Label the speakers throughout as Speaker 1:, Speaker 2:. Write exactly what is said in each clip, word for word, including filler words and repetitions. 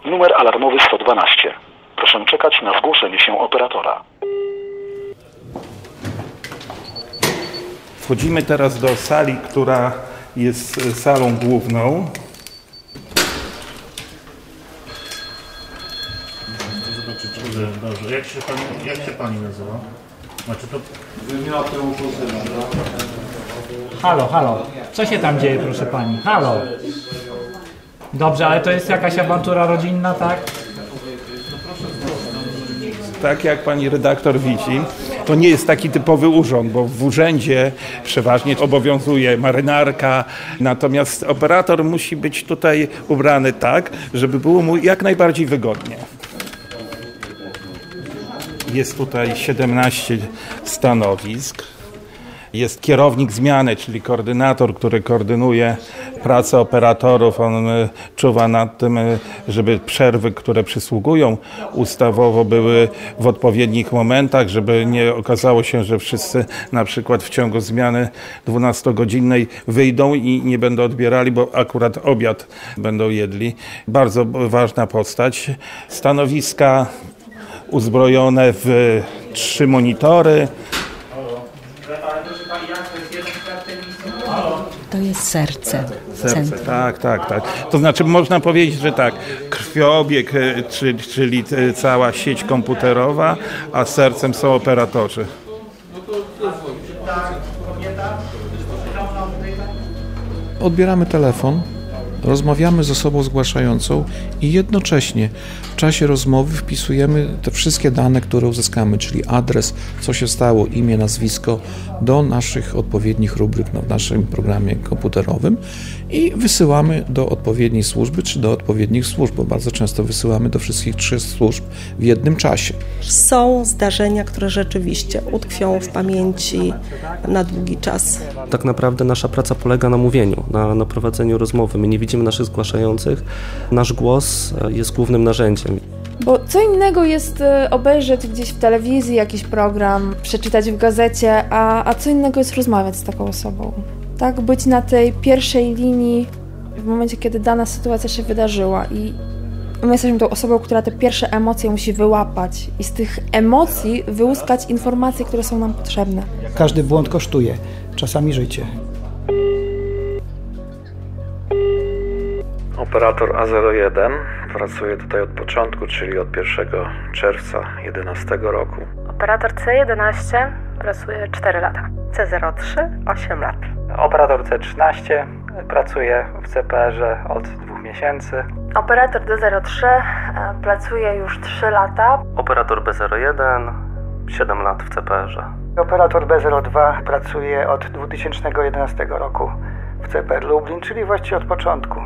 Speaker 1: Numer alarmowy sto dwanaście. Proszę czekać na zgłoszenie się operatora.
Speaker 2: Wchodzimy teraz do sali, która jest salą główną.
Speaker 3: Zobaczyć, dobrze. Jak się pani, jak się pani nazywa? Znaczy to...
Speaker 4: Halo, halo. Co się tam dzieje, proszę pani? Halo. Dobrze, ale to jest jakaś awantura rodzinna, tak?
Speaker 2: Tak jak pani redaktor widzi, to nie jest taki typowy urząd, bo w urzędzie przeważnie obowiązuje marynarka, natomiast operator musi być tutaj ubrany tak, żeby było mu jak najbardziej wygodnie. Jest tutaj siedemnaście stanowisk. Jest kierownik zmiany, czyli koordynator, który koordynuje pracę operatorów. On czuwa nad tym, żeby przerwy, które przysługują ustawowo, były w odpowiednich momentach, żeby nie okazało się, że wszyscy na przykład w ciągu zmiany dwunastogodzinnej wyjdą i nie będą odbierali, bo akurat obiad będą jedli. Bardzo ważna postać. Stanowiska uzbrojone w trzy monitory.
Speaker 5: To jest serce.
Speaker 2: Serce, tak, tak, tak. To znaczy można powiedzieć, że tak, krwiobieg, czyli, czyli cała sieć komputerowa, a sercem są operatorzy.
Speaker 6: Odbieramy telefon, rozmawiamy z osobą zgłaszającą i jednocześnie w czasie rozmowy wpisujemy te wszystkie dane, które uzyskamy, czyli adres, co się stało, imię, nazwisko, do naszych odpowiednich rubryk w naszym programie komputerowym i wysyłamy do odpowiedniej służby czy do odpowiednich służb, bo bardzo często wysyłamy do wszystkich trzech służb w jednym czasie.
Speaker 7: Są zdarzenia, które rzeczywiście utkwią w pamięci na długi czas.
Speaker 8: Tak naprawdę nasza praca polega na mówieniu, na, na prowadzeniu rozmowy. My nie widzimy naszych zgłaszających. Nasz głos jest głównym narzędziem.
Speaker 9: Bo co innego jest obejrzeć gdzieś w telewizji jakiś program, przeczytać w gazecie, a, a co innego jest rozmawiać z taką osobą. Tak, być na tej pierwszej linii w momencie, kiedy dana sytuacja się wydarzyła i my jesteśmy tą osobą, która te pierwsze emocje musi wyłapać i z tych emocji wyłuskać informacje, które są nam potrzebne.
Speaker 10: Każdy błąd kosztuje, czasami życie.
Speaker 11: Operator A zero jeden pracuje tutaj od początku, czyli od pierwszego czerwca jedenastego roku.
Speaker 12: Operator C jedenaście pracuje cztery lata. C zero trzy osiem lat.
Speaker 13: Operator C trzynaście pracuje w C P R-ze od dwóch miesięcy.
Speaker 12: Operator D zero trzy pracuje już trzy lata.
Speaker 8: Operator B zero jeden siedem lat w C P R-ze.
Speaker 10: Operator B zero dwa pracuje od dwa tysiące jedenastego roku w C P R Lublin, czyli właściwie od początku.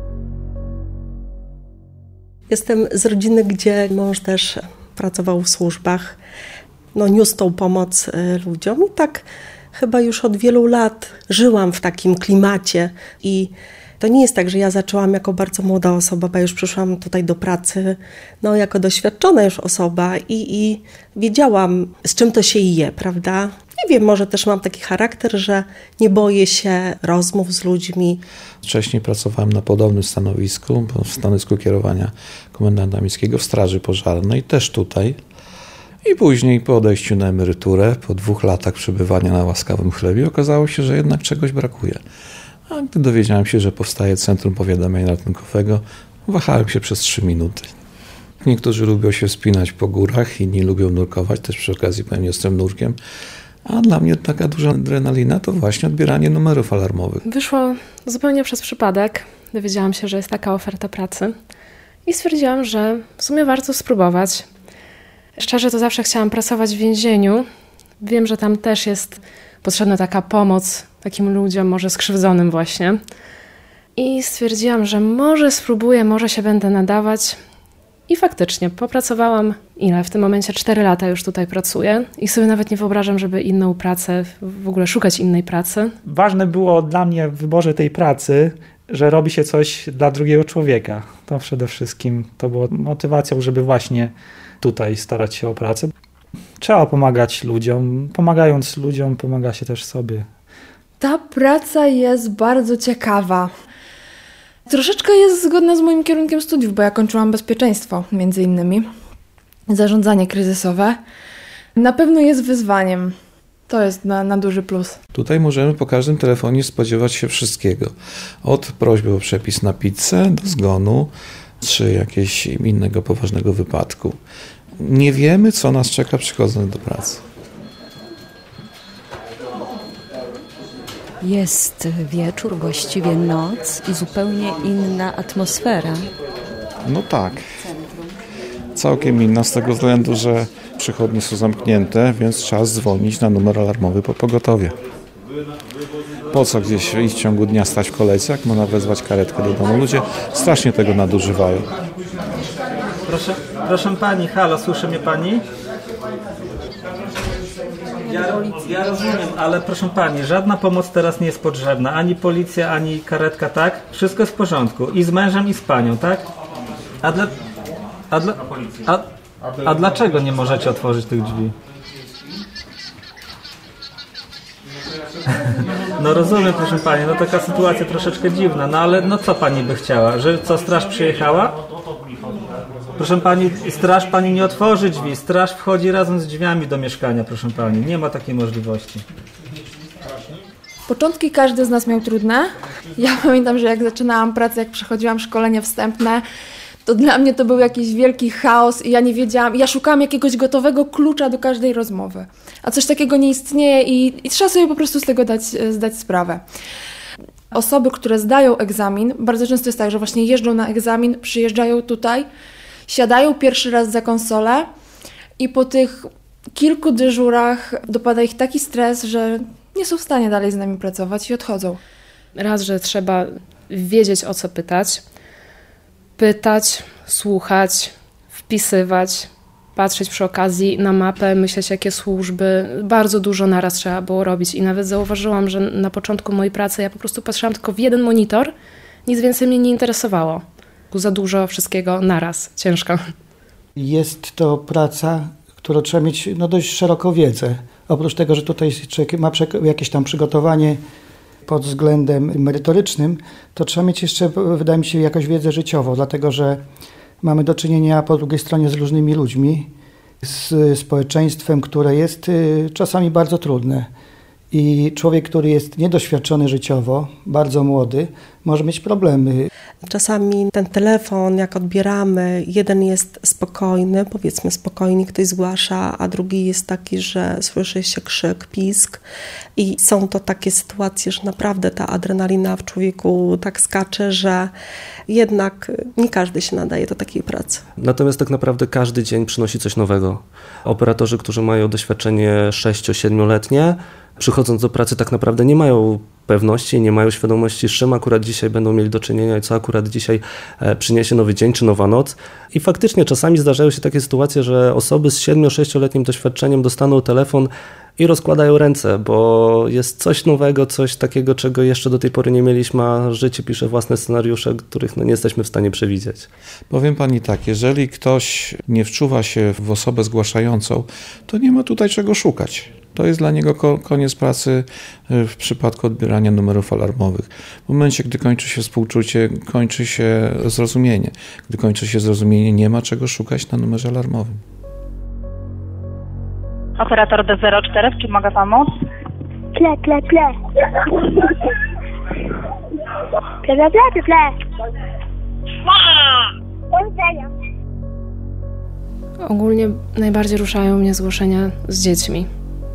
Speaker 7: Jestem z rodziny, gdzie mąż też pracował w służbach, no niósł tą pomoc ludziom i tak chyba już od wielu lat żyłam w takim klimacie i to nie jest tak, że ja zaczęłam jako bardzo młoda osoba, bo już przyszłam tutaj do pracy, no jako doświadczona już osoba i, i wiedziałam, z czym to się je, prawda? Nie wiem, może też mam taki charakter, że nie boję się rozmów z ludźmi.
Speaker 6: Wcześniej pracowałem na podobnym stanowisku, w stanowisku kierowania komendanta miejskiego w Straży Pożarnej, też tutaj. I później po odejściu na emeryturę, po dwóch latach przebywania na łaskawym chlebie, okazało się, że jednak czegoś brakuje. A gdy dowiedziałem się, że powstaje Centrum Powiadamiania Ratunkowego, wahałem się przez trzy minuty. Niektórzy lubią się wspinać po górach, inni lubią nurkować, też przy okazji pewnie jestem nurkiem. A dla mnie taka duża adrenalina to właśnie odbieranie numerów alarmowych.
Speaker 14: Wyszło zupełnie przez przypadek. Dowiedziałam się, że jest taka oferta pracy i stwierdziłam, że w sumie warto spróbować. Szczerze to zawsze chciałam pracować w więzieniu. Wiem, że tam też jest potrzebna taka pomoc takim ludziom, może skrzywdzonym właśnie. I stwierdziłam, że może spróbuję, może się będę nadawać. I faktycznie popracowałam, ile? W tym momencie cztery lata już tutaj pracuję i sobie nawet nie wyobrażam, żeby inną pracę, w ogóle szukać innej pracy.
Speaker 4: Ważne było dla mnie w wyborze tej pracy, że robi się coś dla drugiego człowieka. To przede wszystkim to było motywacją, żeby właśnie tutaj starać się o pracę. Trzeba pomagać ludziom. Pomagając ludziom, pomaga się też sobie.
Speaker 9: Ta praca jest bardzo ciekawa. Troszeczkę jest zgodna z moim kierunkiem studiów, bo ja kończyłam bezpieczeństwo, między innymi. Zarządzanie kryzysowe. Na pewno jest wyzwaniem. To jest na, na duży plus.
Speaker 6: Tutaj możemy po każdym telefonie spodziewać się wszystkiego. Od prośby o przepis na pizzę do zgonu, czy jakiegoś innego poważnego wypadku. Nie wiemy, co nas czeka przychodząc do pracy.
Speaker 5: Jest wieczór, właściwie noc i zupełnie inna atmosfera.
Speaker 6: No tak. Całkiem inna z tego względu, że przychodnie są zamknięte, więc czas dzwonić na numer alarmowy po pogotowie. Po co gdzieś iść w ciągu dnia stać w kolejce, jak można wezwać karetkę do domu? Ludzie strasznie tego nadużywają.
Speaker 4: Proszę, proszę pani, halo, słyszy mnie pani? Ja, ja rozumiem, ale proszę pani, żadna pomoc teraz nie jest potrzebna. Ani policja, ani karetka, tak? Wszystko jest w porządku. I z mężem, i z panią, tak? A dla... A, dla, a, a dlaczego nie możecie otworzyć tych drzwi? No rozumiem, proszę pani, no taka sytuacja troszeczkę dziwna, no ale no co pani by chciała? Że co, straż przyjechała? Proszę pani, straż pani nie otworzy drzwi, straż wchodzi razem z drzwiami do mieszkania, proszę pani, nie ma takiej możliwości.
Speaker 9: Początki każdy z nas miał trudne. Ja pamiętam, że jak zaczynałam pracę, jak przechodziłam szkolenie wstępne, to dla mnie to był jakiś wielki chaos i ja nie wiedziałam, ja szukałam jakiegoś gotowego klucza do każdej rozmowy. A coś takiego nie istnieje i, i trzeba sobie po prostu z tego dać, zdać sprawę. Osoby, które zdają egzamin, bardzo często jest tak, że właśnie jeżdżą na egzamin, przyjeżdżają tutaj, siadają pierwszy raz za konsolę i po tych kilku dyżurach dopada ich taki stres, że nie są w stanie dalej z nami pracować i odchodzą.
Speaker 14: Raz, że trzeba wiedzieć, o co pytać, pytać, słuchać, wpisywać, patrzeć przy okazji na mapę, myśleć, jakie służby. Bardzo dużo naraz trzeba było robić i nawet zauważyłam, że na początku mojej pracy ja po prostu patrzyłam tylko w jeden monitor, nic więcej mnie nie interesowało. Za dużo wszystkiego naraz, ciężko.
Speaker 10: Jest to praca, którą trzeba mieć no, dość szeroką wiedzę. Oprócz tego, że tutaj człowiek ma jakieś tam przygotowanie pod względem merytorycznym, to trzeba mieć jeszcze, wydaje mi się, jakąś wiedzę życiową, dlatego że mamy do czynienia po drugiej stronie z różnymi ludźmi, z społeczeństwem, które jest czasami bardzo trudne. I człowiek, który jest niedoświadczony życiowo, bardzo młody, może mieć problemy.
Speaker 7: Czasami ten telefon, jak odbieramy, jeden jest spokojny, powiedzmy spokojnie ktoś zgłasza, a drugi jest taki, że słyszy się krzyk, pisk i są to takie sytuacje, że naprawdę ta adrenalina w człowieku tak skacze, że jednak nie każdy się nadaje do takiej pracy.
Speaker 8: Natomiast tak naprawdę każdy dzień przynosi coś nowego. Operatorzy, którzy mają doświadczenie sześcio-siedmioletnie, przychodząc do pracy tak naprawdę nie mają pewności, nie mają świadomości, z czym akurat dzisiaj będą mieli do czynienia i co akurat dzisiaj przyniesie nowy dzień czy nowa noc. I faktycznie czasami zdarzają się takie sytuacje, że osoby z siedmiu-sześcioletnim doświadczeniem dostaną telefon i rozkładają ręce, bo jest coś nowego, coś takiego, czego jeszcze do tej pory nie mieliśmy, a życie pisze własne scenariusze, których no nie jesteśmy w stanie przewidzieć.
Speaker 6: Powiem pani tak, jeżeli ktoś nie wczuwa się w osobę zgłaszającą, to nie ma tutaj czego szukać. To jest dla niego koniec pracy w przypadku odbierania numerów alarmowych. W momencie, gdy kończy się współczucie, kończy się zrozumienie. Gdy kończy się zrozumienie, nie ma czego szukać na numerze alarmowym.
Speaker 12: Operator D zero cztery, czy mogę pomóc?
Speaker 15: Ple, ple, ple. Ple, ple, ple, ple.
Speaker 14: Ogólnie najbardziej ruszają mnie zgłoszenia z dziećmi.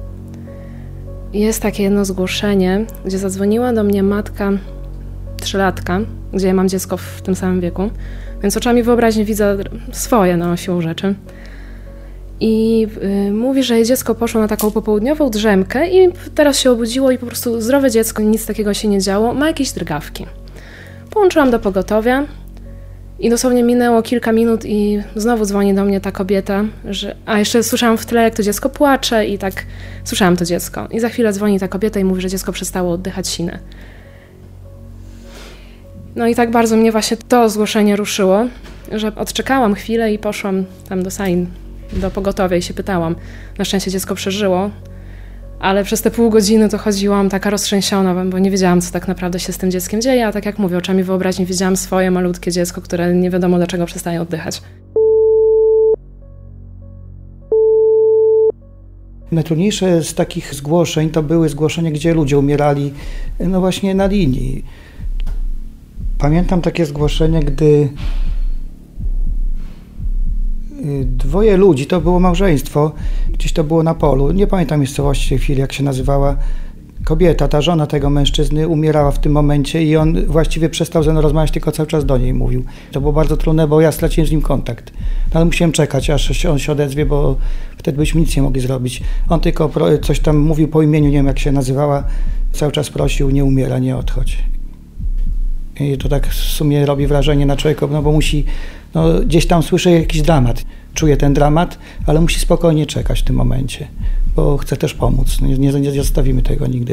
Speaker 14: Jest takie jedno zgłoszenie, gdzie zadzwoniła do mnie matka trzylatka, gdzie ja mam dziecko w tym samym wieku, więc oczami wyobraźni widzę swoje na siłą rzeczy. I y, mówi, że jej dziecko poszło na taką popołudniową drzemkę i teraz się obudziło i po prostu zdrowe dziecko, nic takiego się nie działo, ma jakieś drgawki. Połączyłam do pogotowia i dosłownie minęło kilka minut i znowu dzwoni do mnie ta kobieta, że, a jeszcze słyszałam w tle, jak to dziecko płacze i tak słyszałam to dziecko. I za chwilę dzwoni ta kobieta i mówi, że dziecko przestało oddychać sinę. No i tak bardzo mnie właśnie to zgłoszenie ruszyło, że odczekałam chwilę i poszłam tam do sali, do pogotowia i się pytałam. Na szczęście dziecko przeżyło, Ale przez te pół godziny to chodziłam taka roztrzęsiona, bo nie wiedziałam, co tak naprawdę się z tym dzieckiem dzieje, a tak jak mówię, oczami wyobraźni widziałam swoje malutkie dziecko, które nie wiadomo dlaczego przestaje oddychać.
Speaker 10: Najtrudniejsze z takich zgłoszeń to były zgłoszenia, gdzie ludzie umierali no właśnie na linii. Pamiętam takie zgłoszenie, gdy dwoje ludzi, to było małżeństwo, gdzieś to było na polu, nie pamiętam miejscowości w tej chwili, jak się nazywała, kobieta, ta żona tego mężczyzny umierała w tym momencie i on właściwie przestał ze mną rozmawiać, tylko cały czas do niej mówił. To było bardzo trudne, bo ja straciłem z nim kontakt. No, ale musiałem czekać, aż on się odezwie, bo wtedy byśmy nic nie mogli zrobić. On tylko coś tam mówił po imieniu, nie wiem jak się nazywała, cały czas prosił, nie umiera, nie odchodź. I to tak w sumie robi wrażenie na człowieka, no bo musi, no gdzieś tam słyszę jakiś dramat, czuje ten dramat, ale musi spokojnie czekać w tym momencie, bo chce też pomóc, nie, nie, nie zostawimy tego nigdy.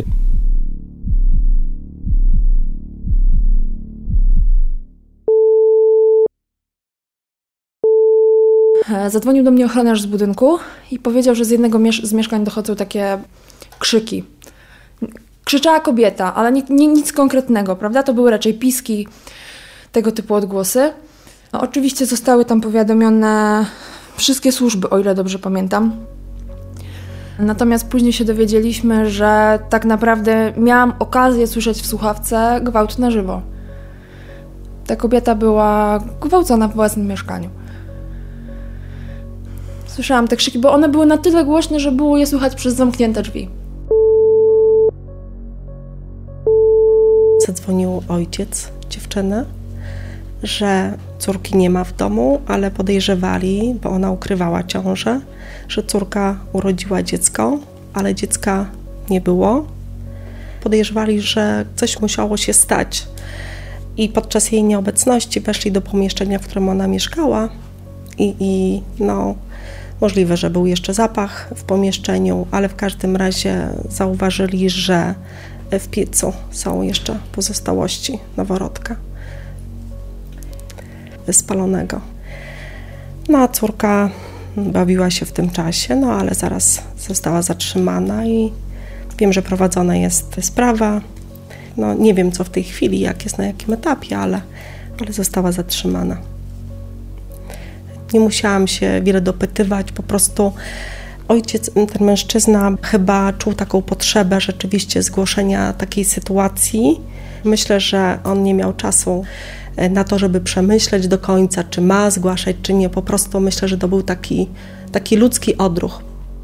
Speaker 9: Zadzwonił do mnie ochroniarz z budynku i powiedział, że z jednego z mieszkań dochodzą takie krzyki. Krzyczała kobieta, ale nie, nie, nic konkretnego, prawda? To były raczej piski, tego typu odgłosy. No, oczywiście zostały tam powiadomione wszystkie służby, o ile dobrze pamiętam. Natomiast później się dowiedzieliśmy, że tak naprawdę miałam okazję słyszeć w słuchawce gwałt na żywo. Ta kobieta była gwałcona w własnym mieszkaniu. Słyszałam te krzyki, bo one były na tyle głośne, że było je słychać przez zamknięte drzwi.
Speaker 7: Zadzwonił ojciec dziewczyny, że córki nie ma w domu, ale podejrzewali, bo ona ukrywała ciążę, że córka urodziła dziecko, ale dziecka nie było. Podejrzewali, że coś musiało się stać i podczas jej nieobecności weszli do pomieszczenia, w którym ona mieszkała i, i no, możliwe, że był jeszcze zapach w pomieszczeniu, ale w każdym razie zauważyli, że w piecu są jeszcze pozostałości noworodka spalonego. No a córka bawiła się w tym czasie, no ale zaraz została zatrzymana i wiem, że prowadzona jest sprawa. No nie wiem, co w tej chwili, jak jest na jakim etapie, ale, ale została zatrzymana. Nie musiałam się wiele dopytywać, po prostu ojciec, ten mężczyzna chyba czuł taką potrzebę rzeczywiście zgłoszenia takiej sytuacji. Myślę, że on nie miał czasu na to, żeby przemyśleć do końca, czy ma zgłaszać, czy nie. Po prostu myślę, że to był taki, taki ludzki odruch.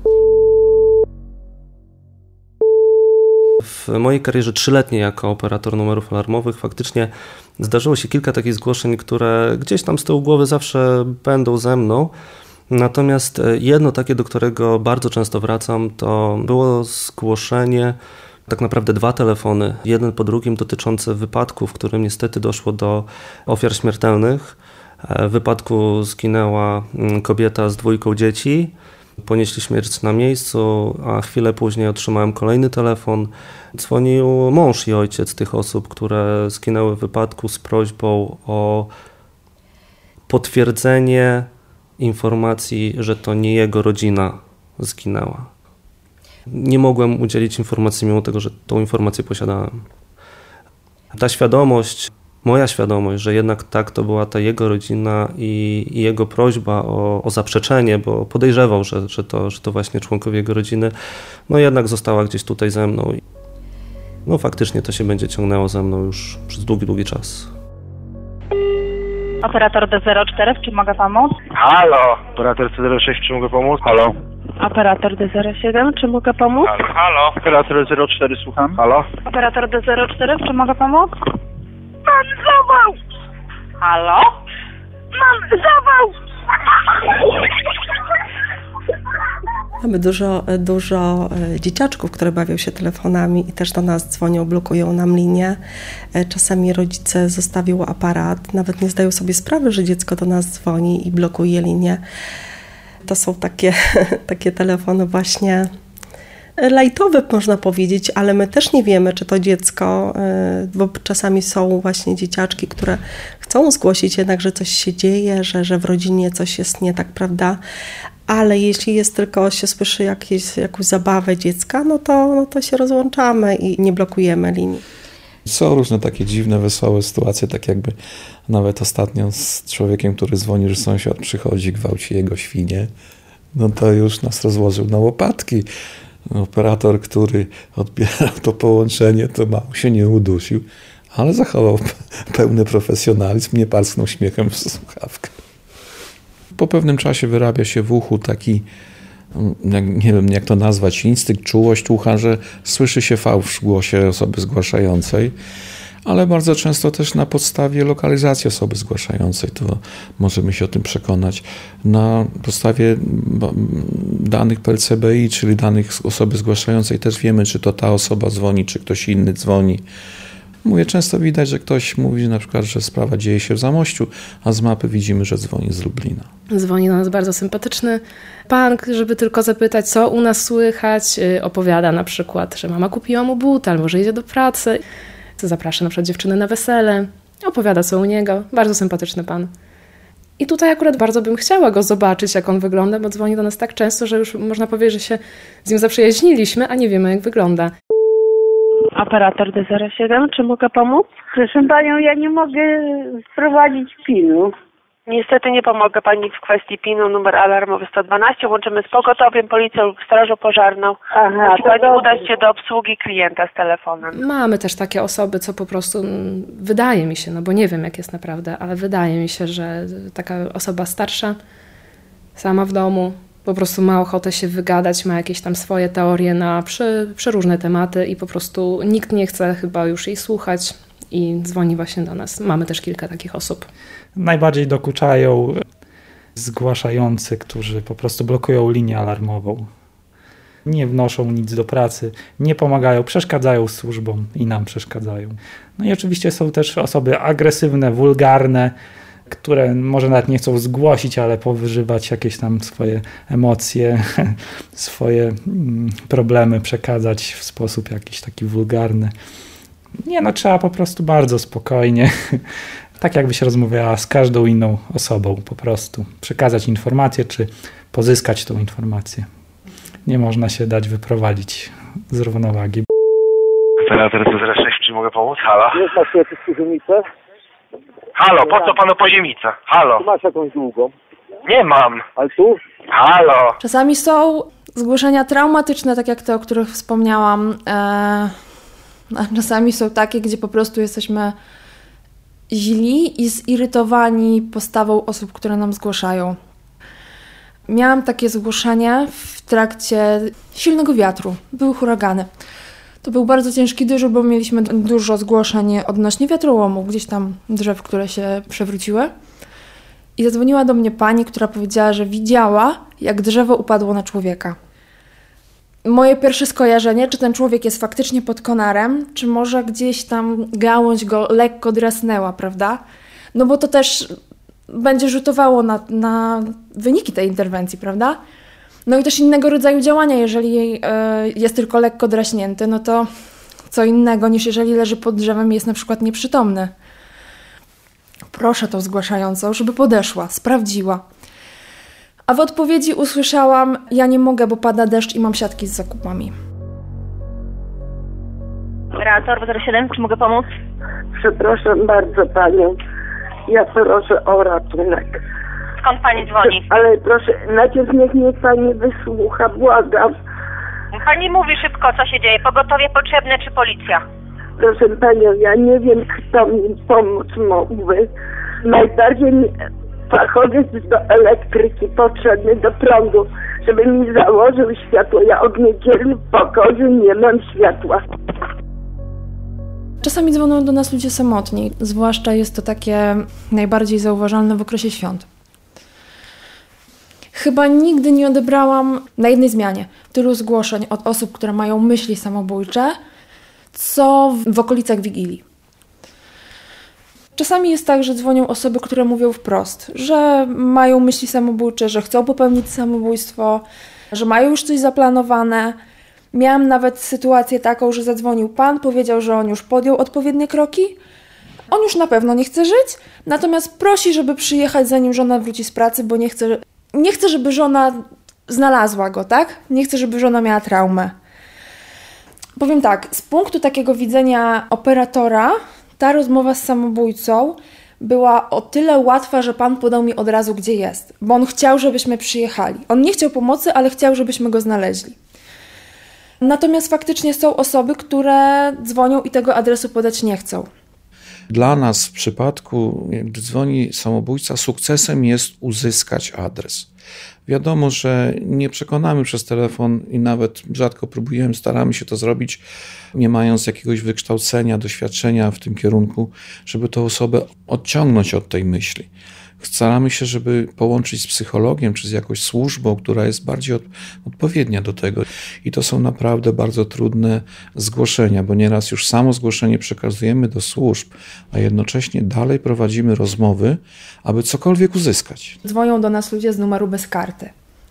Speaker 8: W mojej karierze trzyletniej jako operator numerów alarmowych faktycznie zdarzyło się kilka takich zgłoszeń, które gdzieś tam z tyłu głowy zawsze będą ze mną. Natomiast jedno takie, do którego bardzo często wracam, to było zgłoszenie, tak naprawdę dwa telefony, jeden po drugim, dotyczące wypadku, w którym niestety doszło do ofiar śmiertelnych. W wypadku zginęła kobieta z dwójką dzieci. Ponieśli śmierć na miejscu, a chwilę później otrzymałem kolejny telefon. Dzwonił mąż i ojciec tych osób, które zginęły w wypadku, z prośbą o potwierdzenie informacji, że to nie jego rodzina zginęła. Nie mogłem udzielić informacji, mimo tego, że tą informację posiadałem. Ta świadomość, moja świadomość, że jednak tak, to była ta jego rodzina i, i jego prośba o, o zaprzeczenie, bo podejrzewał, że, że, to, że to właśnie członkowie jego rodziny, no jednak została gdzieś tutaj ze mną. No faktycznie to się będzie ciągnęło ze mną już przez długi, długi czas.
Speaker 12: Operator D zero cztery, czy mogę pomóc?
Speaker 16: Halo! Operator C zero sześć, czy mogę pomóc? Halo?
Speaker 12: Operator D zero siedem, czy mogę pomóc?
Speaker 16: Halo? Halo? Operator D zero cztery, słucham. Halo?
Speaker 12: Operator D zero cztery, czy mogę pomóc? Mam zawał! Halo? Mam zawał!
Speaker 7: Mamy dużo, dużo dzieciaczków, które bawią się telefonami i też do nas dzwonią, blokują nam linię. Czasami rodzice zostawią aparat, nawet nie zdają sobie sprawy, że dziecko do nas dzwoni i blokuje linię. To są takie, takie telefony właśnie lajtowe, można powiedzieć, ale my też nie wiemy, czy to dziecko, bo czasami są właśnie dzieciaczki, które chcą zgłosić jednak, że coś się dzieje, że, że w rodzinie coś jest nie tak, prawda? ale jeśli jest tylko, się słyszy jakieś, jakąś zabawę dziecka, no to, no to się rozłączamy i nie blokujemy linii.
Speaker 6: Są różne takie dziwne, wesołe sytuacje, tak jakby nawet ostatnio z człowiekiem, który dzwoni, że sąsiad przychodzi, gwałci jego świnie, no to już nas rozłożył na łopatki. Operator, który odbierał to połączenie, to mało się nie udusił, ale zachował pełny profesjonalizm, nie parsknął śmiechem w słuchawkę. Po pewnym czasie wyrabia się w uchu taki, nie wiem jak to nazwać, instynkt, czułość ucha, że słyszy się fałsz w głosie osoby zgłaszającej, ale bardzo często też na podstawie lokalizacji osoby zgłaszającej, to możemy się o tym przekonać. Na podstawie danych P L C B I, czyli danych osoby zgłaszającej, też wiemy, czy to ta osoba dzwoni, czy ktoś inny dzwoni. Mówię, często widać, że ktoś mówi na przykład, że sprawa dzieje się w Zamościu, a z mapy widzimy, że dzwoni z Lublina.
Speaker 14: Dzwoni do nas bardzo sympatyczny pan, żeby tylko zapytać, co u nas słychać. Opowiada na przykład, że mama kupiła mu but, albo że idzie do pracy. Zaprasza na przykład dziewczynę na wesele. Opowiada, co u niego. Bardzo sympatyczny pan. I tutaj akurat bardzo bym chciała go zobaczyć, jak on wygląda, bo dzwoni do nas tak często, że już można powiedzieć, że się z nim zaprzyjaźniliśmy, a nie wiemy, jak wygląda.
Speaker 12: Operator D zero siedem, czy mogę pomóc? Proszę panią, ja nie mogę wprowadzić pinu.
Speaker 17: Niestety nie pomogę pani w kwestii pinu, numer alarmowy sto dwanaście. Łączymy z pogotowiem, policją lub strażą pożarną.
Speaker 12: Aha,
Speaker 17: musi pani dobrze. udać się do obsługi klienta z telefonem.
Speaker 14: Mamy też takie osoby, co po prostu, wydaje mi się, no bo nie wiem jak jest naprawdę, ale wydaje mi się, że taka osoba starsza, sama w domu, po prostu ma ochotę się wygadać, ma jakieś tam swoje teorie na przy, przeróżne tematy i po prostu nikt nie chce chyba już jej słuchać i dzwoni właśnie do nas. Mamy też kilka takich osób.
Speaker 4: Najbardziej dokuczają zgłaszający, którzy po prostu blokują linię alarmową. Nie wnoszą nic do pracy, nie pomagają, przeszkadzają służbom i nam przeszkadzają. No i oczywiście są też osoby agresywne, wulgarne, które może nawet nie chcą zgłosić, ale powyżywać jakieś tam swoje emocje, swoje problemy przekazać w sposób jakiś taki wulgarny. Nie, no trzeba po prostu bardzo spokojnie, tak jakbyś rozmawiała z każdą inną osobą, po prostu przekazać informację, czy pozyskać tą informację. Nie można się dać wyprowadzić z równowagi.
Speaker 16: Operator D zero sześć, czy mogę pomóc? Halo?
Speaker 18: Nie masz jakieś poziomicę?
Speaker 16: Halo, po co panu poziemica? Halo?
Speaker 18: Ty masz jakąś długą?
Speaker 16: Nie mam.
Speaker 18: Ale tu?
Speaker 16: Halo?
Speaker 9: Czasami są zgłoszenia traumatyczne, tak jak te, o których wspomniałam. Eee, a czasami są takie, gdzie po prostu jesteśmy źli i zirytowani postawą osób, które nam zgłaszają. Miałam takie zgłoszenie w trakcie silnego wiatru. Były huragany. To był bardzo ciężki dyżur, bo mieliśmy dużo zgłoszeń odnośnie wiatrołomów, gdzieś tam drzew, które się przewróciły. I zadzwoniła do mnie pani, która powiedziała, że widziała, jak drzewo upadło na człowieka. Moje pierwsze skojarzenie, czy ten człowiek jest faktycznie pod konarem, czy może gdzieś tam gałąź go lekko drasnęła, prawda? No bo to też będzie rzutowało na, na wyniki tej interwencji, prawda? No i też innego rodzaju działania, jeżeli jest tylko lekko draśnięty, no to co innego niż jeżeli leży pod drzewem i jest na przykład nieprzytomny. Proszę tą zgłaszającą, żeby podeszła, sprawdziła. A w odpowiedzi usłyszałam, ja nie mogę, bo pada deszcz i mam siatki z zakupami.
Speaker 12: Operator zero siedem, czy mogę pomóc?
Speaker 19: Przepraszam bardzo panią, ja proszę o ratunek.
Speaker 17: Skąd pani dzwoni?
Speaker 19: Ale proszę, najpierw niech mnie pani wysłucha, błagam.
Speaker 17: Pani mówi szybko, co się dzieje. Pogotowie potrzebne czy policja?
Speaker 19: Proszę panią, ja nie wiem, kto mi pomóc mógłby. Najbardziej mi fachowiec do elektryki potrzebny, do prądu, żeby mi założył światło. Ja od niedzieli w pokoju nie mam światła.
Speaker 9: Czasami dzwonią do nas ludzie samotni, zwłaszcza jest to takie najbardziej zauważalne w okresie świąt. Chyba nigdy nie odebrałam na jednej zmianie tylu zgłoszeń od osób, które mają myśli samobójcze, co w okolicach Wigilii. Czasami jest tak, że dzwonią osoby, które mówią wprost, że mają myśli samobójcze, że chcą popełnić samobójstwo, że mają już coś zaplanowane. Miałam nawet sytuację taką, że zadzwonił pan, powiedział, że on już podjął odpowiednie kroki. On już na pewno nie chce żyć, natomiast prosi, żeby przyjechać, zanim żona wróci z pracy, bo nie chce, nie chce, żeby żona znalazła go, tak? Nie chcę, żeby żona miała traumę. Powiem tak, z punktu takiego widzenia operatora, ta rozmowa z samobójcą była o tyle łatwa, że pan podał mi od razu, gdzie jest. Bo on chciał, żebyśmy przyjechali. On nie chciał pomocy, ale chciał, żebyśmy go znaleźli. Natomiast faktycznie są osoby, które dzwonią i tego adresu podać nie chcą.
Speaker 6: Dla nas w przypadku, gdy dzwoni samobójca, sukcesem jest uzyskać adres. Wiadomo, że nie przekonamy przez telefon i nawet rzadko próbujemy, staramy się to zrobić, nie mając jakiegoś wykształcenia, doświadczenia w tym kierunku, żeby tę osobę odciągnąć od tej myśli. Staramy się, żeby połączyć z psychologiem czy z jakąś służbą, która jest bardziej od, odpowiednia do tego. I to są naprawdę bardzo trudne zgłoszenia, bo nieraz już samo zgłoszenie przekazujemy do służb, a jednocześnie dalej prowadzimy rozmowy, aby cokolwiek uzyskać.
Speaker 9: Dzwonią do nas ludzie z numeru bez karty.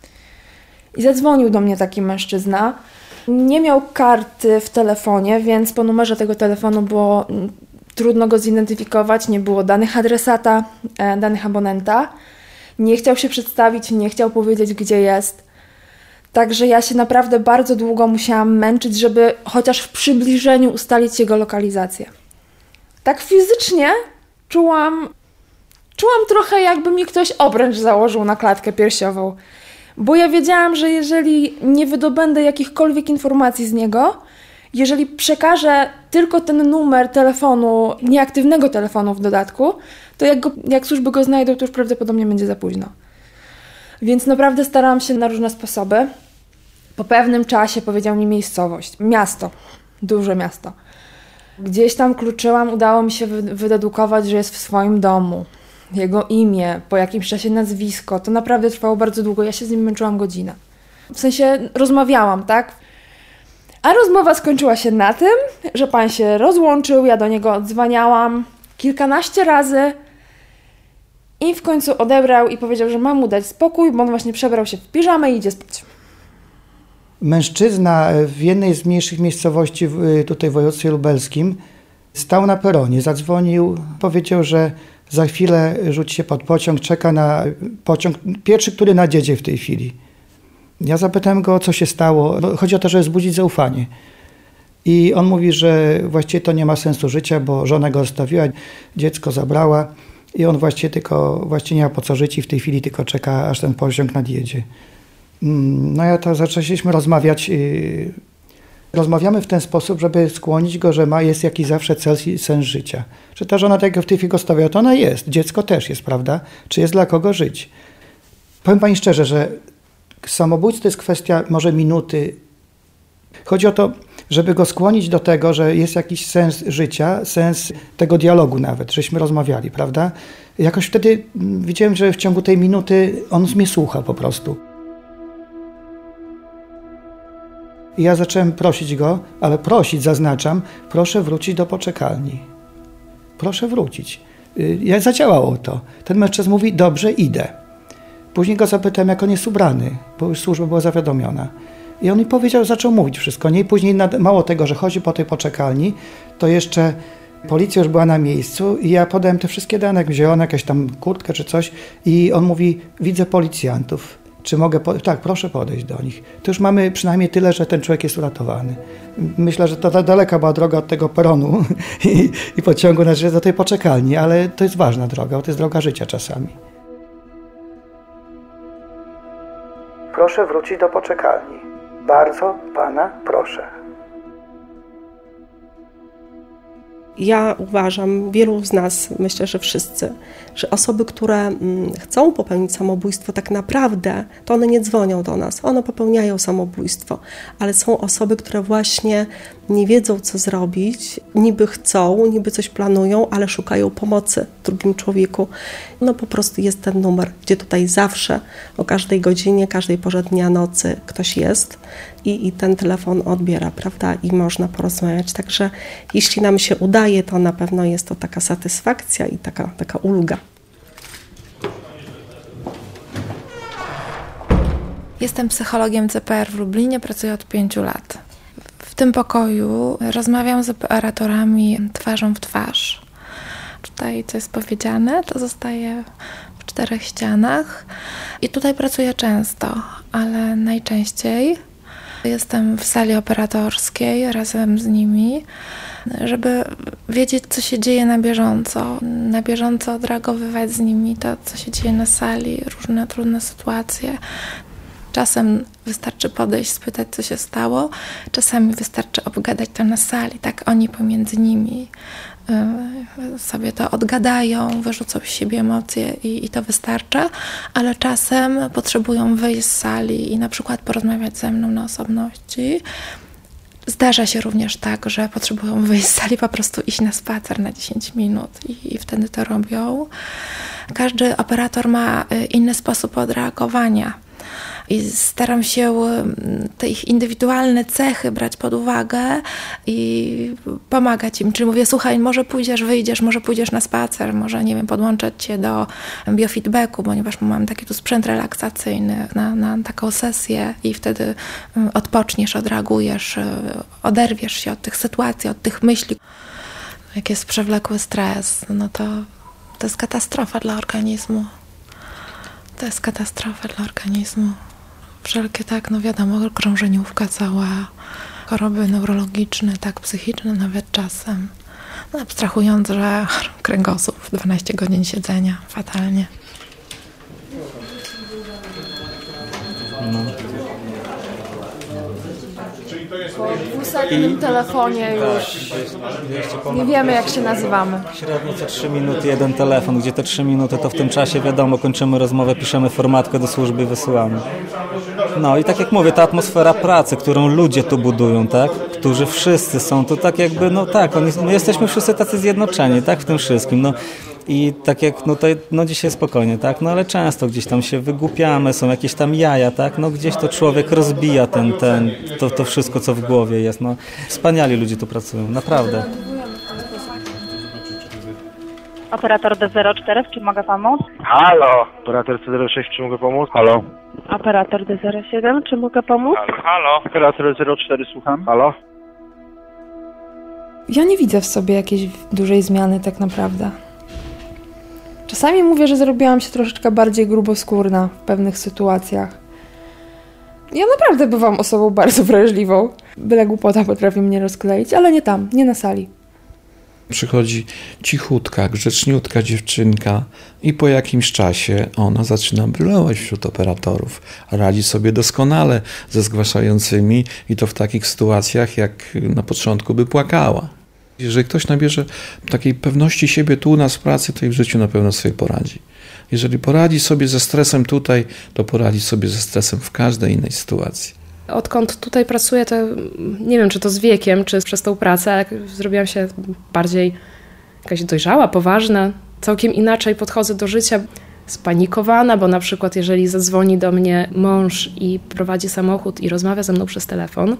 Speaker 9: I zadzwonił do mnie taki mężczyzna. Nie miał karty w telefonie, więc po numerze tego telefonu było trudno go zidentyfikować, nie było danych adresata, danych abonenta. Nie chciał się przedstawić, nie chciał powiedzieć, gdzie jest. Także ja się naprawdę bardzo długo musiałam męczyć, żeby chociaż w przybliżeniu ustalić jego lokalizację. Tak fizycznie czułam, czułam trochę, jakby mi ktoś obręcz założył na klatkę piersiową. Bo ja wiedziałam, że jeżeli nie wydobędę jakichkolwiek informacji z niego, jeżeli przekażę tylko ten numer telefonu, nieaktywnego telefonu w dodatku, to jak, go, jak służby go znajdą, to już prawdopodobnie będzie za późno. Więc naprawdę starałam się na różne sposoby. Po pewnym czasie powiedział mi miejscowość, miasto, duże miasto. Gdzieś tam kluczyłam, udało mi się wydedukować, że jest w swoim domu. Jego imię, po jakimś czasie nazwisko. To naprawdę trwało bardzo długo. Ja się z nim męczyłam godzinę. W sensie rozmawiałam, tak? A rozmowa skończyła się na tym, że pan się rozłączył, ja do niego odzwaniałam kilkanaście razy i w końcu odebrał i powiedział, że mam mu dać spokój, bo on właśnie przebrał się w piżamę i idzie spać.
Speaker 10: Mężczyzna w jednej z mniejszych miejscowości tutaj w województwie lubelskim stał na peronie, zadzwonił, powiedział, że za chwilę rzuci się pod pociąg, czeka na pociąg, pierwszy, który nadjedzie w tej chwili. Ja zapytałem go, co się stało. Chodzi o to, żeby wzbudzić zaufanie. I on mówi, że właściwie to nie ma sensu życia, bo żona go zostawiła, dziecko zabrała i on właściwie tylko właściwie nie ma po co żyć i w tej chwili tylko czeka, aż ten pociąg nadjedzie. No ja to zaczęliśmy rozmawiać. Rozmawiamy w ten sposób, żeby skłonić go, że ma, jest jakiś zawsze cel i sens życia. Że ta żona, tak jak w tej chwili go stawia, to ona jest. Dziecko też jest, prawda? Czy jest dla kogo żyć? Powiem pani szczerze, że samobójstwo to jest kwestia może minuty. Chodzi o to, żeby go skłonić do tego, że jest jakiś sens życia, sens tego dialogu nawet, żeśmy rozmawiali, prawda? Jakoś wtedy widziałem, że w ciągu tej minuty on mnie słucha po prostu. I ja zacząłem prosić go, ale prosić, zaznaczam, proszę wrócić do poczekalni. Proszę wrócić. Ja zadziałało to. Ten mężczyzna mówi, dobrze, idę. Później go zapytałem, jak on jest ubrany, bo już służba była zawiadomiona. I on mi powiedział, zaczął mówić wszystko. Nie? I później mało tego, że chodzi po tej poczekalni, to jeszcze policja już była na miejscu i ja podałem te wszystkie dane, jak wziąłem jakąś tam kurtkę czy coś i on mówi, widzę policjantów. Czy mogę... Po... Tak, proszę podejść do nich. To już mamy przynajmniej tyle, że ten człowiek jest uratowany. Myślę, że to daleka była droga od tego peronu i, i pociągu do tej poczekalni, ale to jest ważna droga, bo to jest droga życia czasami. Proszę wrócić do poczekalni. Bardzo pana proszę.
Speaker 7: Ja uważam, wielu z nas, myślę, że wszyscy, że osoby, które chcą popełnić samobójstwo, tak naprawdę to one nie dzwonią do nas, one popełniają samobójstwo, ale są osoby, które właśnie nie wiedzą, co zrobić, niby chcą, niby coś planują, ale szukają pomocy w drugim człowieku. No po prostu jest ten numer, gdzie tutaj zawsze, o każdej godzinie, każdej porze dnia, nocy ktoś jest i, i ten telefon odbiera, prawda, i można porozmawiać. Także jeśli nam się udaje, to na pewno jest to taka satysfakcja i taka, taka ulga.
Speaker 20: Jestem psychologiem C P R w Lublinie, pracuję od pięciu lat. W tym pokoju rozmawiam z operatorami twarzą w twarz. Tutaj, co jest powiedziane, to zostaje czterech ścianach i tutaj pracuję często, ale najczęściej jestem w sali operatorskiej razem z nimi, żeby wiedzieć, co się dzieje na bieżąco, na bieżąco odreagowywać z nimi to, co się dzieje na sali, różne trudne sytuacje. Czasem wystarczy podejść, spytać, co się stało, czasami wystarczy obgadać to na sali, tak oni pomiędzy nimi sobie to odgadają, wyrzucą z siebie emocje i, i to wystarcza, ale czasem potrzebują wyjść z sali i na przykład porozmawiać ze mną na osobności. Zdarza się również tak, że potrzebują wyjść z sali, po prostu iść na spacer na dziesięć minut i, i wtedy to robią. Każdy operator ma inny sposób odreagowania. I staram się te ich indywidualne cechy brać pod uwagę i pomagać im. Czyli mówię, słuchaj, może pójdziesz, wyjdziesz, może pójdziesz na spacer, może, nie wiem, podłączać cię do biofeedbacku, ponieważ mam taki tu sprzęt relaksacyjny na, na taką sesję i wtedy odpoczniesz, odreagujesz, oderwiesz się od tych sytuacji, od tych myśli. Jak jest przewlekły stres, no to to jest katastrofa dla organizmu. To jest katastrofa dla organizmu. Wszelkie tak, no wiadomo, krążeniówka cała, choroby neurologiczne, tak, psychiczne nawet czasem. No, abstrahując, że kręgosłup, dwanaście godzin siedzenia, fatalnie.
Speaker 2: No.
Speaker 9: Po dwusetnym telefonie już nie wiemy, jak się nazywamy.
Speaker 13: Średnio co trzy minuty jeden telefon, gdzie te trzy minuty to w tym czasie, wiadomo, kończymy rozmowę, piszemy formatkę do służby i wysyłamy. No i tak jak mówię, ta atmosfera pracy, którą ludzie tu budują, tak? Którzy wszyscy są tu tak jakby, no tak, oni, my jesteśmy wszyscy tacy zjednoczeni, tak? W tym wszystkim, no. I tak jak, no, tutaj, no dzisiaj spokojnie, tak? No ale często gdzieś tam się wygłupiamy, są jakieś tam jaja, tak? No gdzieś to człowiek rozbija ten, ten, to, to wszystko, co w głowie jest, no. Wspaniali ludzie tu pracują, naprawdę.
Speaker 12: Operator D zero cztery, czy mogę pomóc?
Speaker 16: Halo. Operator C zero sześć, czy mogę pomóc? Halo.
Speaker 17: Operator D zero siedem, czy mogę pomóc?
Speaker 16: Halo. Halo. Operator zero cztery, słucham. Halo.
Speaker 9: Ja nie widzę w sobie jakiejś dużej zmiany tak naprawdę. Czasami mówię, że zrobiłam się troszeczkę bardziej gruboskórna w pewnych sytuacjach. Ja naprawdę bywam osobą bardzo wrażliwą. Byle głupota potrafi mnie rozkleić, ale nie tam, nie na sali.
Speaker 6: Przychodzi cichutka, grzeczniutka dziewczynka i po jakimś czasie ona zaczyna brylować wśród operatorów. Radzi sobie doskonale ze zgłaszającymi i to w takich sytuacjach, jak na początku by płakała. Jeżeli ktoś nabierze takiej pewności siebie tu u nas w pracy, to i w życiu na pewno sobie poradzi. Jeżeli poradzi sobie ze stresem tutaj, to poradzi sobie ze stresem w każdej innej sytuacji.
Speaker 14: Odkąd tutaj pracuję, to nie wiem, czy to z wiekiem, czy przez tą pracę, ale zrobiłam się bardziej jakaś dojrzała, poważna. Całkiem inaczej podchodzę do życia, spanikowana, bo na przykład jeżeli zadzwoni do mnie mąż i prowadzi samochód i rozmawia ze mną przez telefon,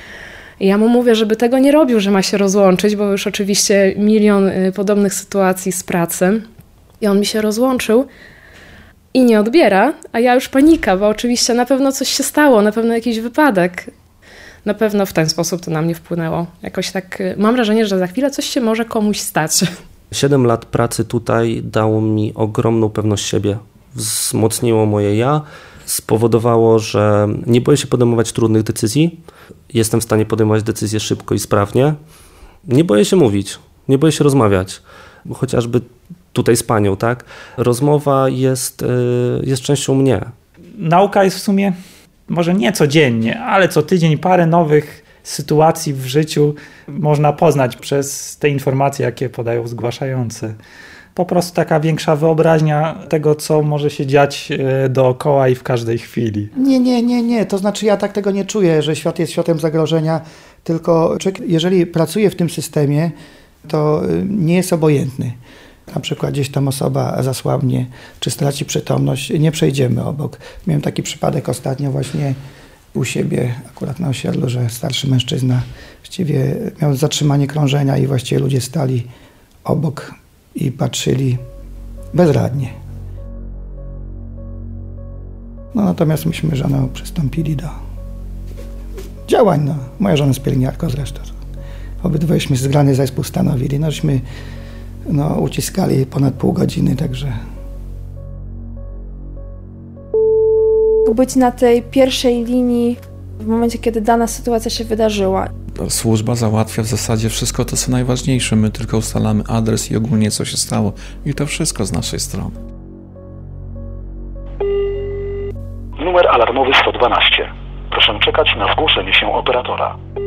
Speaker 14: ja mu mówię, żeby tego nie robił, że ma się rozłączyć, bo już oczywiście milion podobnych sytuacji z pracy. I on mi się rozłączył i nie odbiera, a ja już panika, bo oczywiście na pewno coś się stało, na pewno jakiś wypadek. Na pewno w ten sposób to na mnie wpłynęło. Jakoś tak mam wrażenie, że za chwilę coś się może komuś stać.
Speaker 8: Siedem lat pracy tutaj dało mi ogromną pewność siebie. Wzmocniło moje ja, spowodowało, że nie boję się podejmować trudnych decyzji. Jestem w stanie podejmować decyzje szybko i sprawnie. Nie boję się mówić, nie boję się rozmawiać. Bo chociażby tutaj z panią, tak? Rozmowa jest, jest częścią mnie.
Speaker 4: Nauka jest w sumie może nie codziennie, ale co tydzień parę nowych sytuacji w życiu można poznać przez te informacje, jakie podają zgłaszający. Po prostu taka większa wyobraźnia tego, co może się dziać dookoła i w każdej chwili.
Speaker 10: Nie, nie, nie, nie. To znaczy ja tak tego nie czuję, że świat jest światem zagrożenia, tylko człowiek, jeżeli pracuje w tym systemie, to nie jest obojętny. Na przykład gdzieś tam osoba zasłabnie, czy straci przytomność, nie przejdziemy obok. Miałem taki przypadek ostatnio właśnie u siebie, akurat na osiedlu, że starszy mężczyzna właściwie miał zatrzymanie krążenia i właściwie ludzie stali obok i patrzyli bezradnie. No natomiast myśmy żoną przystąpili do działań. No. Moja żona jest pielęgniarką zresztą. Obydwojeśmy zgrany zespół stanowili. No, żeśmy no, uciskali ponad pół godziny, także
Speaker 9: Być na tej pierwszej linii w momencie, kiedy dana sytuacja się wydarzyła.
Speaker 6: Służba załatwia w zasadzie wszystko to, co najważniejsze. My tylko ustalamy adres i ogólnie co się stało. I to wszystko z naszej strony.
Speaker 1: Numer alarmowy sto dwanaście. Proszę czekać na zgłoszenie się operatora.